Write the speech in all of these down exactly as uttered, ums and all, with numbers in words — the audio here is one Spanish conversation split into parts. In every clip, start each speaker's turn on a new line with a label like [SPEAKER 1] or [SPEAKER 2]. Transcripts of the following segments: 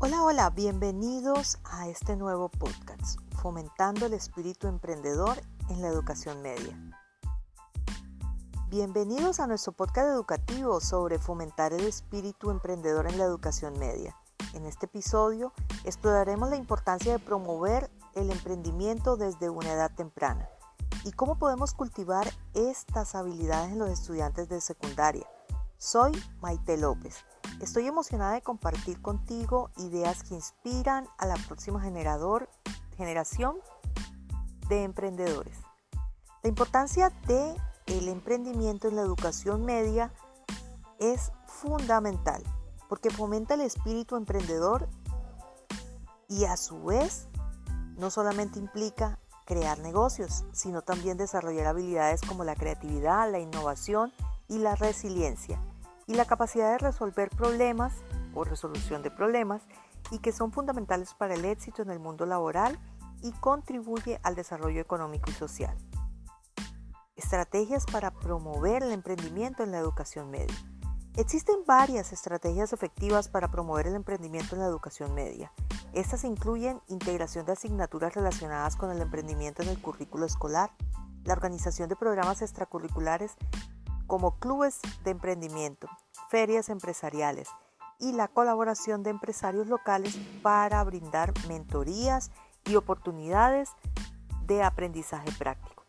[SPEAKER 1] Hola, hola, bienvenidos a este nuevo podcast, Fomentando el Espíritu Emprendedor en la Educación Media. Bienvenidos a nuestro podcast educativo sobre fomentar el espíritu emprendedor en la educación media. En este episodio exploraremos la importancia de promover el emprendimiento desde una edad temprana y cómo podemos cultivar estas habilidades en los estudiantes de secundaria. Soy Maite López. Estoy emocionada de compartir contigo ideas que inspiran a la próxima generador, generación de emprendedores. La importancia del emprendimiento en la educación media es fundamental porque fomenta el espíritu emprendedor y a su vez no solamente implica crear negocios, sino también desarrollar habilidades como la creatividad, la innovación y la resiliencia, y la capacidad de resolver problemas o resolución de problemas y que son fundamentales para el éxito en el mundo laboral y contribuye al desarrollo económico y social. Estrategias para promover el emprendimiento en la educación media. Existen varias estrategias efectivas para promover el emprendimiento en la educación media. Estas incluyen integración de asignaturas relacionadas con el emprendimiento en el currículo escolar, la organización de programas extracurriculares como clubes de emprendimiento, ferias empresariales y la colaboración de empresarios locales para brindar mentorías y oportunidades de aprendizaje práctico.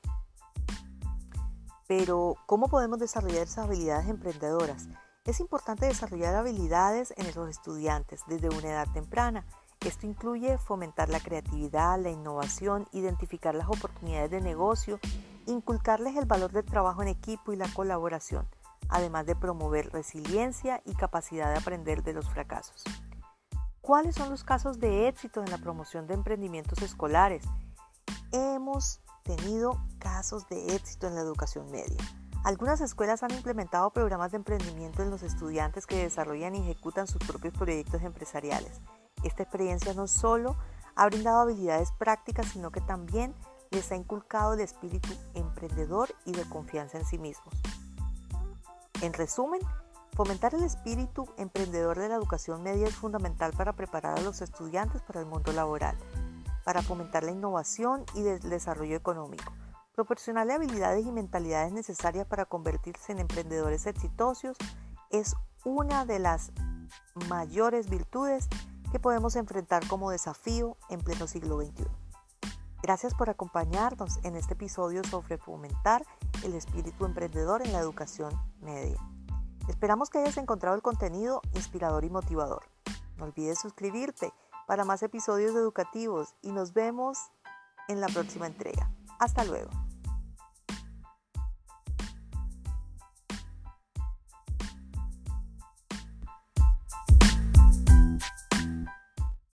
[SPEAKER 1] Pero, ¿cómo podemos desarrollar esas habilidades emprendedoras? Es importante desarrollar habilidades en los estudiantes desde una edad temprana. Esto incluye fomentar la creatividad, la innovación, identificar las oportunidades de negocio, inculcarles el valor del trabajo en equipo y la colaboración, además de promover resiliencia y capacidad de aprender de los fracasos. ¿Cuáles son los casos de éxito en la promoción de emprendimientos escolares? Hemos tenido casos de éxito en la educación media. Algunas escuelas han implementado programas de emprendimiento en los estudiantes que desarrollan y ejecutan sus propios proyectos empresariales. Esta experiencia no solo ha brindado habilidades prácticas, sino que también les ha inculcado el espíritu emprendedor y de confianza en sí mismos. En resumen, fomentar el espíritu emprendedor de la educación media es fundamental para preparar a los estudiantes para el mundo laboral, para fomentar la innovación y el desarrollo económico, proporcionarle habilidades y mentalidades necesarias para convertirse en emprendedores exitosos es una de las mayores virtudes que podemos enfrentar como desafío en pleno siglo veintiuno. Gracias por acompañarnos en este episodio sobre fomentar el espíritu emprendedor en la educación media. Esperamos que hayas encontrado el contenido inspirador y motivador. No olvides suscribirte para más episodios educativos y nos vemos en la próxima entrega. Hasta luego.